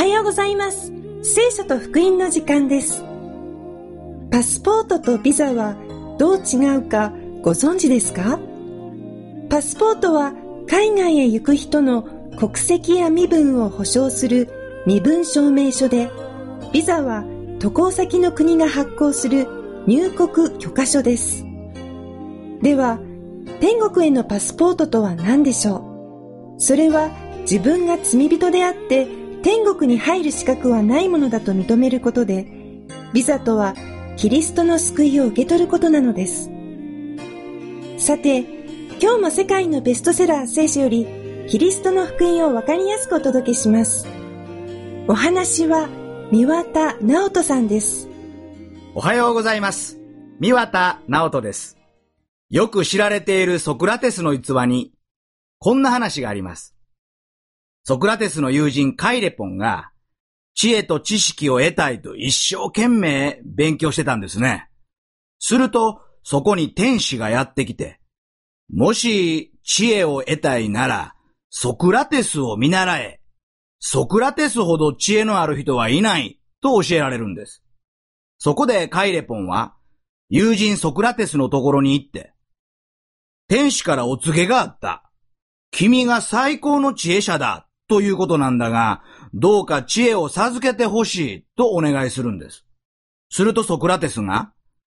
ようございます。聖書と福音の時間です。パスポートとビザはどう違うかご存知ですか？パスポートは海外へ行く人の国籍や身分を保証する身分証明書で、ビザは渡航先の国が発行する入国許可書です。では、天国へのパスポートとは何でしょう？それは自分が罪人であって天国に入る資格はないものだと認めることで、ビザとはキリストの救いを受け取ることなのです。さて、今日も世界のベストセラー聖書よりキリストの福音をわかりやすくお届けします。お話は三綿直人さんです。 おはようございます。三綿直人です。よく知られているソクラテスの逸話にこんな話があります。ソクラテスの友人カイレポンが知恵と知識を得たいと一生懸命勉強してたんですね。するとそこに天使がやってきて、もし知恵を得たいならソクラテスを見習え。ソクラテスほど知恵のある人はいないと教えられるんです。そこでカイレポンは友人ソクラテスのところに行って、天使からお告げがあった。君が最高の知恵者だということなんだが、どうか知恵を授けてほしいとお願いするんです。するとソクラテスが、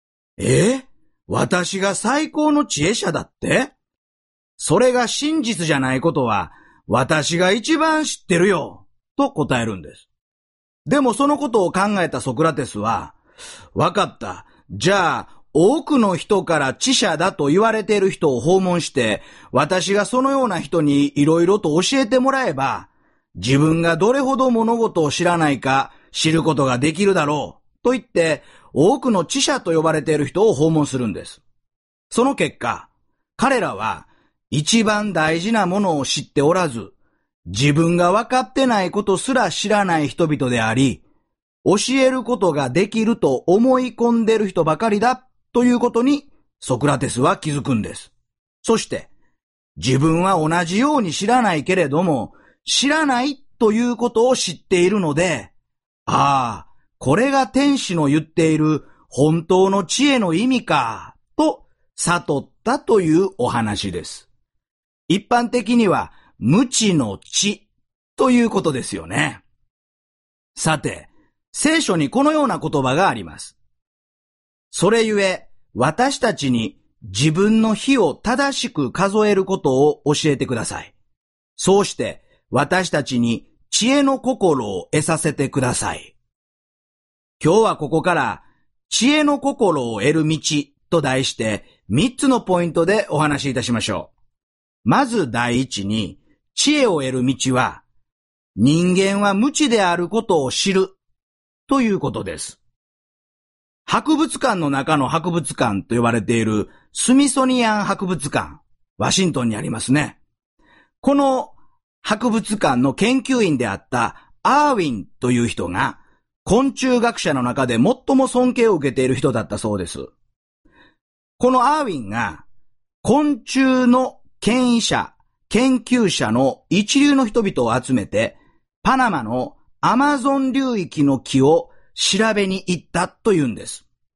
私が最高の知恵者だって？それが真実じゃないことは私が一番知ってるよと答えるんです。でもそのことを考えたソクラテスは、わかった。じゃあ多くの人から知者だと言われている人を訪問して、私がそのような人にいろいろと教えてもらえば、自分がどれほど物事を知らないか知ることができるだろうと言って、多くの知者と呼ばれている人を訪問するんです。その結果、彼らは一番大事なものを知っておらず、自分が分かってないことすら知らない人々であり、教えることができると思い込んでいる人ばかりだということにソクラテスは気づくんです。そして自分は同じように知らないけれども知らないということを知っているので、これが天使の言っている本当の知恵の意味かと悟ったというお話です。一般的には無知の知ということですよね。さて、聖書にこのような言葉があります。それゆえ、私たちに自分の日を正しく数えることを教えてください。そうして、私たちに知恵の心を得させてください。今日はここから、知恵の心を得る道と題して、3つのポイントでお話しいたしましょう。まず第一に、知恵を得る道は、人間は無知であることを知るということです。博物館の中の博物館と呼ばれているスミソニアン博物館、ワシントンにありますね。この博物館の研究員であったアーウィンという人が昆虫学者の中で最も尊敬を受けている人だったそうです。このアーウィンが昆虫の権威者、研究者の一流の人々を集めてパナマのアマゾン流域の木を調べに行ったというんです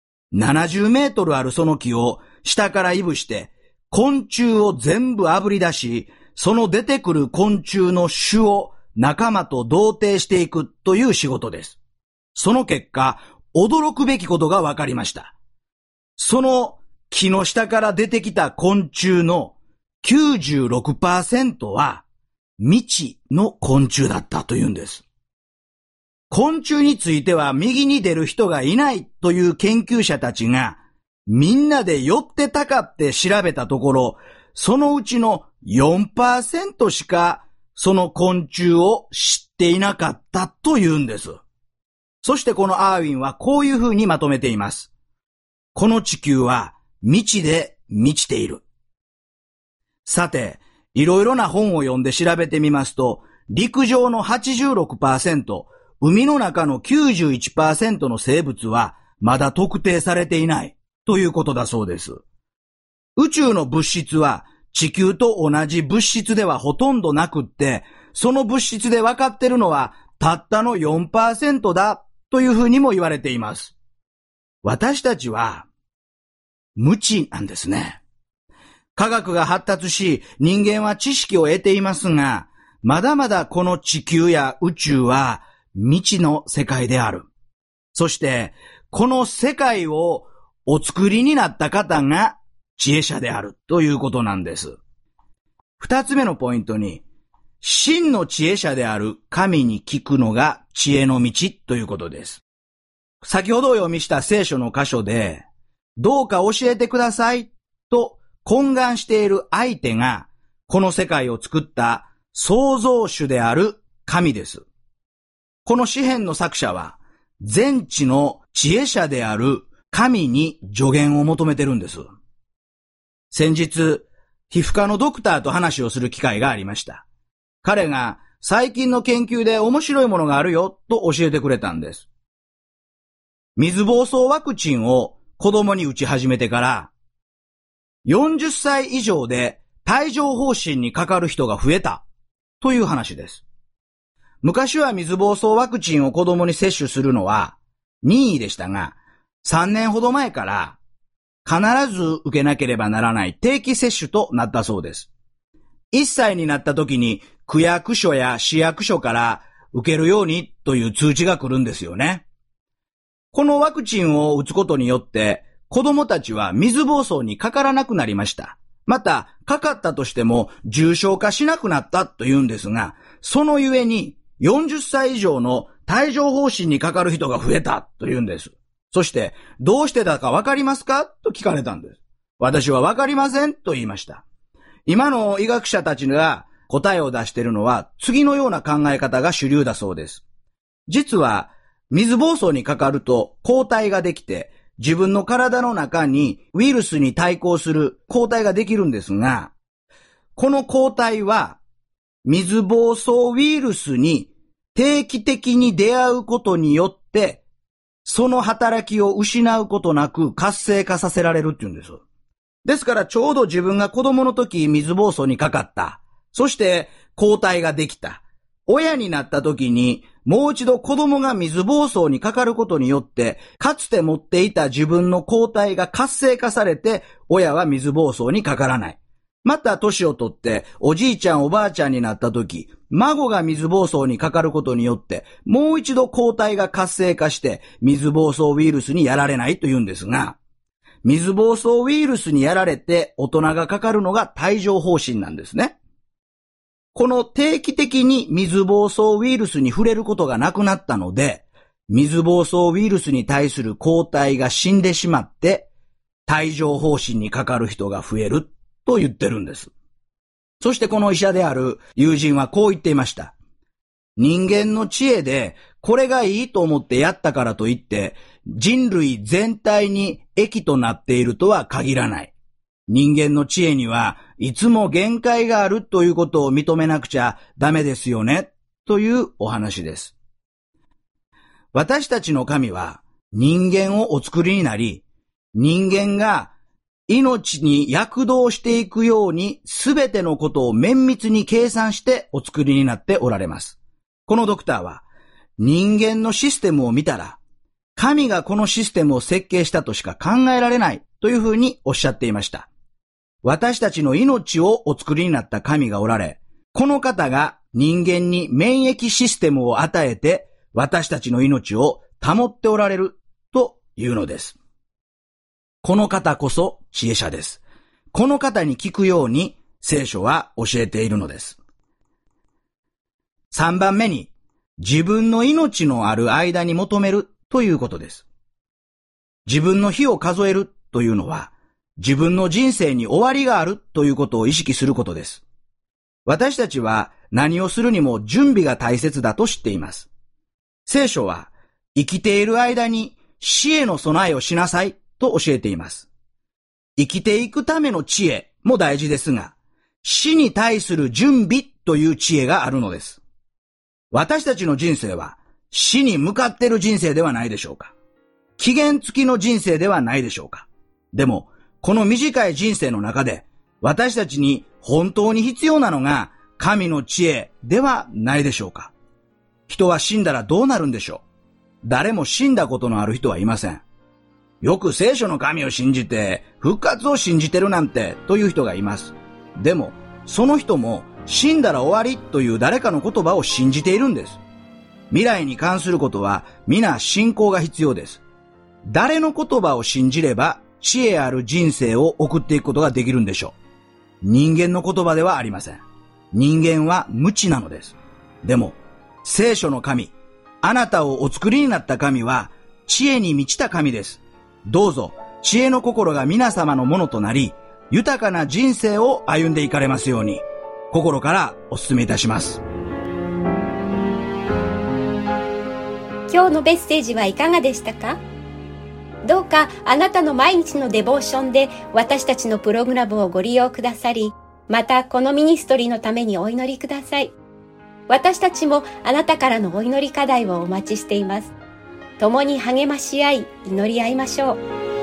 。70メートルあるその木を下からいぶして昆虫を全部あぶり出し、その出てくる昆虫の種を仲間と同定していくという仕事です。その結果、驚くべきことが分かりました。その木の下から出てきた昆虫の 96% は未知の昆虫だったというんです。昆虫については右に出る人がいないという研究者たちがみんなで寄ってたかって調べたところ、そのうちの 4% しかその昆虫を知っていなかったというんです。そしてこのアーウィンはこういうふうにまとめています。この地球は未知で満ちている。さて、いろいろな本を読んで調べてみますと、陸上の 86%、海の中の 91% の生物はまだ特定されていないということだそうです。宇宙の物質は地球と同じ物質ではほとんどなくって、その物質で分かっているのはたったの 4% だというふうにも言われています。私たちは無知なんですね。科学が発達し、人間は知識を得ていますが、まだまだこの地球や宇宙は未知の世界である。そして、この世界をお作りになった方が知恵者であるということなんです。二つ目のポイントに、真の知恵者である神に聞くのが知恵の道ということです。先ほどお読みした聖書の箇所で、どうか教えてくださいと懇願している相手が、この世界を作った創造主である神です。この詩編の作者は、全知の知恵者である神に助言を求めてるんです。先日、皮膚科のドクターと話をする機会がありました。彼が最近の研究で面白いものがあるよと教えてくれたんです。水疱瘡ワクチンを子供に打ち始めてから、40歳以上で帯状疱疹にかかる人が増えたという話です。昔は水疱瘡ワクチンを子供に接種するのは任意でしたが、3年ほど前から必ず受けなければならない定期接種となったそうです。1歳になった時に区役所や市役所から受けるようにという通知が来るんですよね。このワクチンを打つことによって子供たちは水疱瘡にかからなくなりました。また、かかったとしても重症化しなくなったというんですが、そのゆえに40歳以上の帯状疱疹にかかる人が増えたというんです。そして、どうしてだかわかりますかと聞かれたんです。私はわかりませんと言いました。今の医学者たちが答えを出しているのは次のような考え方が主流だそうです。実は、水疱瘡にかかると抗体ができて、自分の体の中にウイルスに対抗する抗体ができるんですが、この抗体は水疱瘡ウイルスに定期的に出会うことによって、その働きを失うことなく活性化させられるっていうんです。ですからちょうど自分が子供の時水疱瘡にかかった。そして抗体ができた。親になった時にもう一度子供が水疱瘡にかかることによって、かつて持っていた自分の抗体が活性化されて、親は水疱瘡にかからない。また年をとっておじいちゃんおばあちゃんになった時、孫が水疱瘡にかかることによって、もう一度抗体が活性化して水疱瘡ウイルスにやられないというんですが、水疱瘡ウイルスにやられて大人がかかるのが帯状疱疹なんですね。この定期的に水疱瘡ウイルスに触れることがなくなったので、水疱瘡ウイルスに対する抗体が死んでしまって、帯状疱疹にかかる人が増えると言ってるんです。そしてこの医者である友人はこう言っていました。人間の知恵でこれがいいと思ってやったからといって、人類全体に益となっているとは限らない。人間の知恵にはいつも限界があるということを認めなくちゃダメですよね、というお話です。私たちの神は人間をお作りになり、人間が命に躍動していくようにすべてのことを綿密に計算してお作りになっておられます。このドクターは人間のシステムを見たら、神がこのシステムを設計したとしか考えられないというふうにおっしゃっていました。私たちの命をお作りになった神がおられ、この方が人間に免疫システムを与えて私たちの命を保っておられるというのです。この方こそ知恵者です。この方に聞くように聖書は教えているのです。3番目に、自分の命のある間に求めるということです。自分の日を数えるというのは、自分の人生に終わりがあるということを意識することです。私たちは何をするにも準備が大切だと知っています。聖書は生きている間に死への備えをしなさいと教えています。生きていくための知恵も大事ですが、死に対する準備という知恵があるのです。私たちの人生は死に向かっている人生ではないでしょうか。期限付きの人生ではないでしょうか。でも、この短い人生の中で、私たちに本当に必要なのが神の知恵ではないでしょうか。 人は死んだらどうなるんでしょう。誰も死んだことのある人はいません。よく聖書の神を信じて、復活を信じてるなんてという人がいます。でも、その人も死んだら終わりという誰かの言葉を信じているんです。未来に関することは皆信仰が必要です。誰の言葉を信じれば知恵ある人生を送っていくことができるんでしょう。人間の言葉ではありません。人間は無知なのです。でも、聖書の神、あなたをお作りになった神は知恵に満ちた神です。どうぞ知恵の心が皆様のものとなり、豊かな人生を歩んでいかれますように、心からお勧めいたします。 今日のメッセージはいかがでしたか？どうかあなたの毎日のデボーションで私たちのプログラムをご利用くださり、またこのミニストリーのためにお祈りください。私たちもあなたからのお祈り課題をお待ちしています。共に励まし合い、祈り合いましょう。